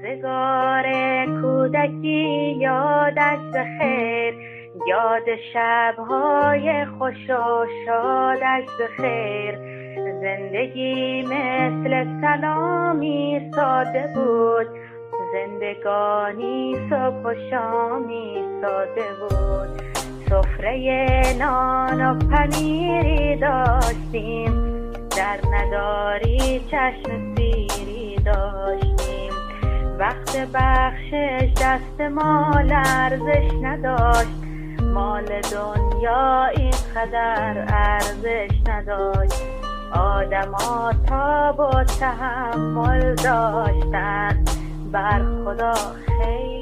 روزگار کودکی یادش بخیر، یاد شب‌های خوش و شادش بخیر. زندگی مثل سلامی ساده بود، زندگانی صبح و شامی ساده بود. سفره نان و پنیری داشتیم، در نداری چشم سیری داشتیم. وقت بخشش دست ما لرزش نداشت، مال دنیا اینقدر ارزش نداشت. آدما تاب و تحمل داشتن، بر خدا خیر